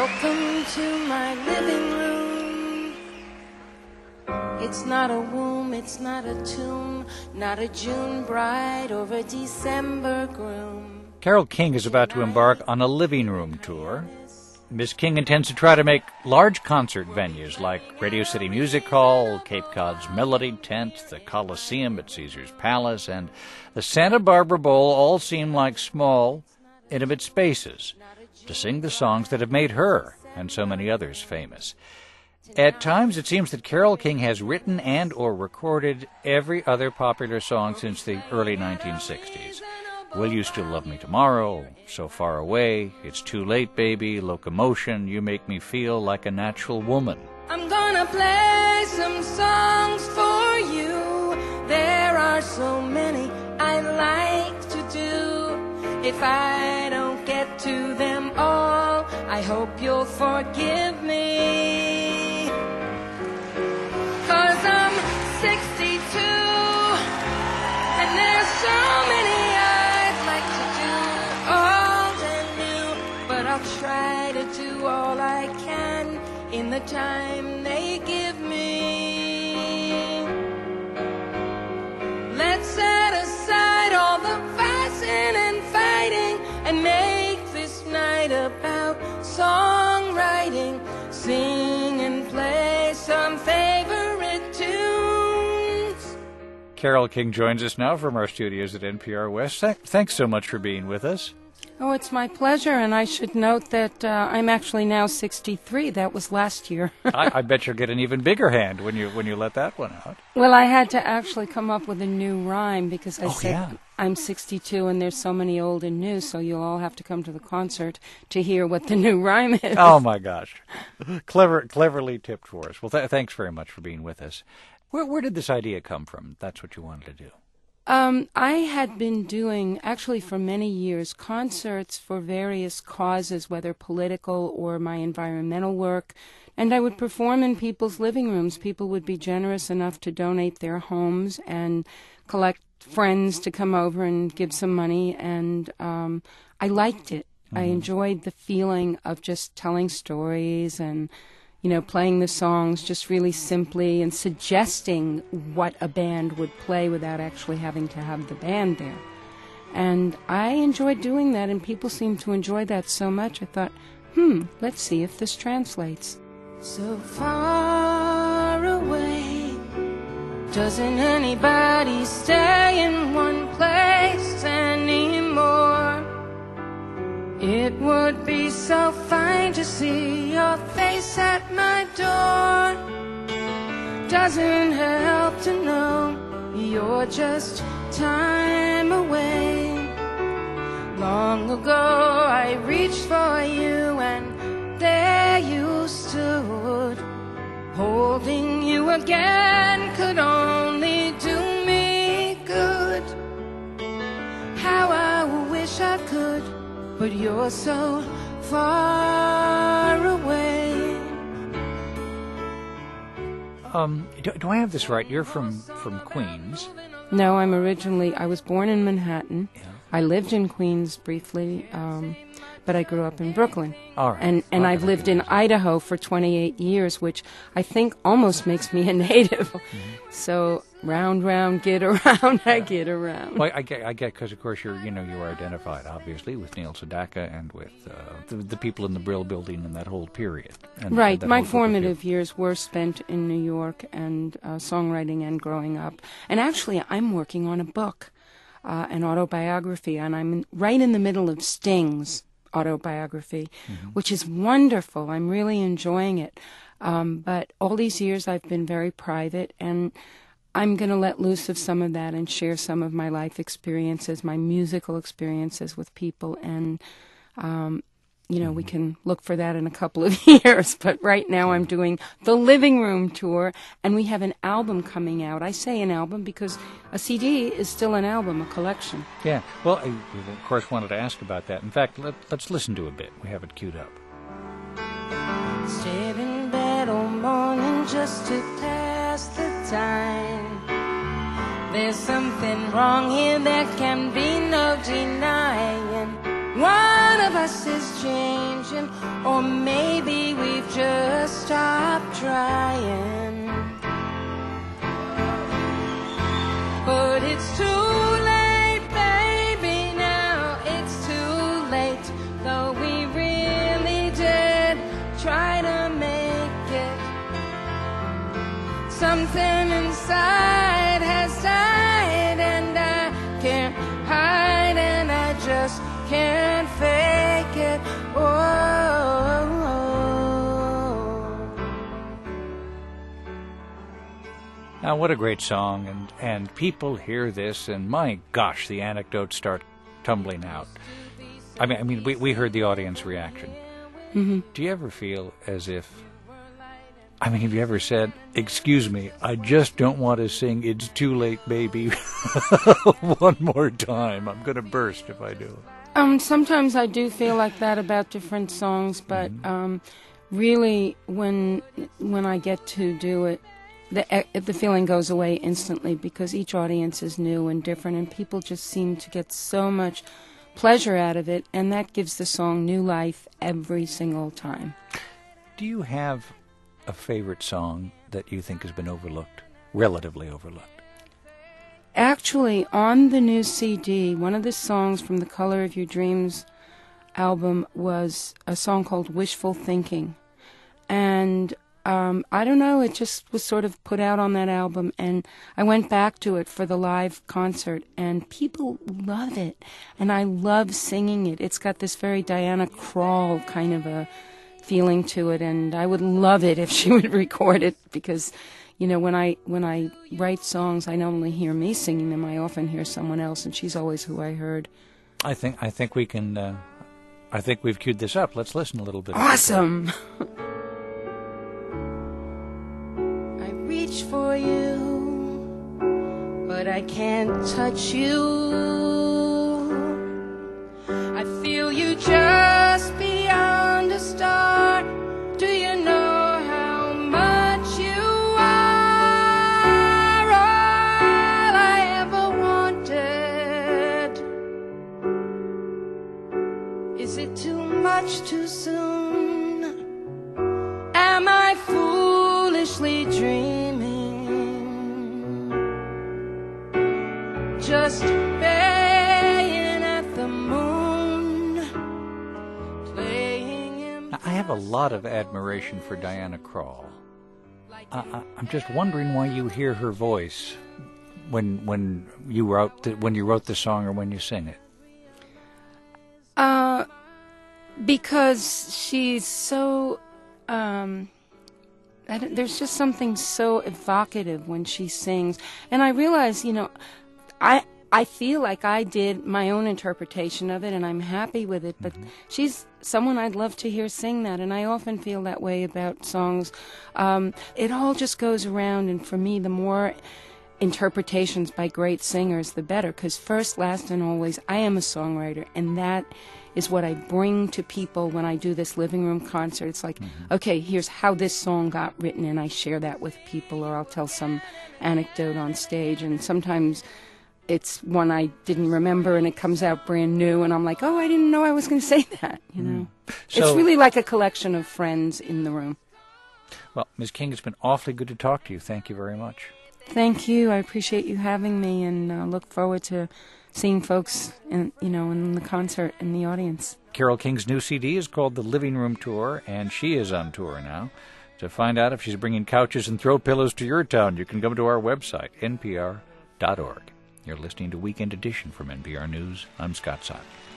Welcome to my living room. It's not a womb, it's not a tomb, not a June bride or a December groom. Carole King is about to embark on a living room tour. Miss King intends to try to make large concert venues like Radio City Music Hall, Cape Cod's Melody Tent, the Coliseum at Caesar's Palace, and the Santa Barbara Bowl all seem like small, intimate spaces to sing the songs that have made her and so many others famous. At times, it seems that Carole King has written and or recorded every other popular song since the early 1960s. Will You Still Love Me Tomorrow, So Far Away, It's Too Late Baby, Locomotion, You Make Me Feel Like a Natural Woman. I'm gonna play some songs for you. There are so many I like to do. If I don't get to them all, I hope you'll forgive me. 'Cause I'm 62 and there's so many I'll try to do all I can in the time they give me. Let's set aside all the fussing and fighting and make this night about songwriting. Sing and play some favorite tunes. Carole King joins us now from our studios at NPR West. Thanks so much for being with us. Oh, it's my pleasure, and I should note that I'm actually now 63. That was last year. I bet you'll get an even bigger hand when you let that one out. Well, I had to actually come up with a new rhyme because I said yeah. I'm 62 and there's so many old and new, so you'll all have to come to the concert to hear what the new rhyme is. Oh, my gosh. Cleverly tipped for us. Well, thanks very much for being with us. Where did this idea come from? That's what you wanted to do. I had been doing, actually for many years, concerts for various causes, whether political or my environmental work, and I would perform in people's living rooms. People would be generous enough to donate their homes and collect friends to come over and give some money, and I liked it. I enjoyed the feeling of just telling stories and playing the songs just really simply and suggesting what a band would play without actually having to have the band there. And I enjoyed doing that, and people seemed to enjoy that so much. I thought, let's see if this translates. So far away, doesn't anybody stay in one place anymore? It would be so fine to see your face at my door. Doesn't help to know you're just time away. Long ago I reached for you and there you stood. Holding you again could only do me good. How I wish I could, but you're so far away. Do I have this right? You're from Queens. No, I was born in Manhattan. Yeah. I lived in Queens briefly, but I grew up in Brooklyn. All right. And I've lived in Idaho for 28 years, which I think almost makes me a native. Mm-hmm. So round, get around, I get around. Well, I get, because of course you are identified obviously with Neil Sedaka and with the people in the Brill Building and that whole period. Right. My formative years were spent in New York and songwriting and growing up. And actually, I'm working on a book, an autobiography, and I'm right in the middle of Sting's autobiography, which is wonderful. I'm really enjoying it. But all these years I've been very private, and I'm going to let loose of some of that and share some of my life experiences, my musical experiences with people, and we can look for that in a couple of years. But right now I'm doing the living room tour, and we have an album coming out. I say an album because a CD is still an album, a collection. Yeah. Well, I, of course, wanted to ask about that. In fact, let's listen to a bit. We have it queued up. Stayed in bed all morning just to pass the time. There's something wrong here, there can be no denying. One of us is changing, Or maybe we've just stopped trying. But it's too late, baby, now it's too late. Though we really did try to make it. Something inside has died, and I can't hide, and I just can't fake it. Now, what a great song, and people hear this, and my gosh, the anecdotes start tumbling out. I mean, we heard the audience reaction. Mm-hmm. Do you ever feel as if, I mean, have you ever said, excuse me, I just don't want to sing It's Too Late, Baby one more time. I'm going to burst if I do. Sometimes I do feel like that about different songs, but really, when I get to do it, the feeling goes away instantly, because each audience is new and different, and people just seem to get so much pleasure out of it, and that gives the song new life every single time. Do you have a favorite song that you think has been overlooked, relatively overlooked? Actually, on the new CD, one of the songs from the Color of Your Dreams album was a song called Wishful Thinking. And I don't know, it just was sort of put out on that album, and I went back to it for the live concert, and people love it, and I love singing it. It's got this very Diana Krall kind of a feeling to it, and I would love it if she would record it, because, you know, when I write songs, I not only hear me singing them, I often hear someone else, and she's always who I heard. I think we can. I think we've queued this up. Let's listen a little bit. Awesome. I reach for you, but I can't touch you. I feel you just beyond a star. Do you know how much you are? All I ever wanted. Is it too much too soon? Am I foolishly dreaming? Just baying at the moon, playing in. I have a lot of admiration for Diana Krall. I'm just wondering why you hear her voice when you wrote the song or when you sing it. Because she's so, there's just something so evocative when she sings. And I realize, you know, I feel like I did my own interpretation of it, and I'm happy with it, but she's someone I'd love to hear sing that, and I often feel that way about songs. It all just goes around, and for me, the more interpretations by great singers, the better, because first, last, and always, I am a songwriter, and that is what I bring to people when I do this living room concert. It's like, okay, here's how this song got written, and I share that with people, or I'll tell some anecdote on stage, and sometimes it's one I didn't remember, and it comes out brand new, and I'm like, oh, I didn't know I was going to say that, you know. So, it's really like a collection of friends in the room. Well, Ms. King, it's been awfully good to talk to you. Thank you very much. Thank you. I appreciate you having me, and look forward to seeing folks in the concert in the audience. Carole King's new CD is called The Living Room Tour, and she is on tour now. To find out if she's bringing couches and throw pillows to your town, you can come to our website, npr.org. You're listening to Weekend Edition from NPR News. I'm Scott Simon.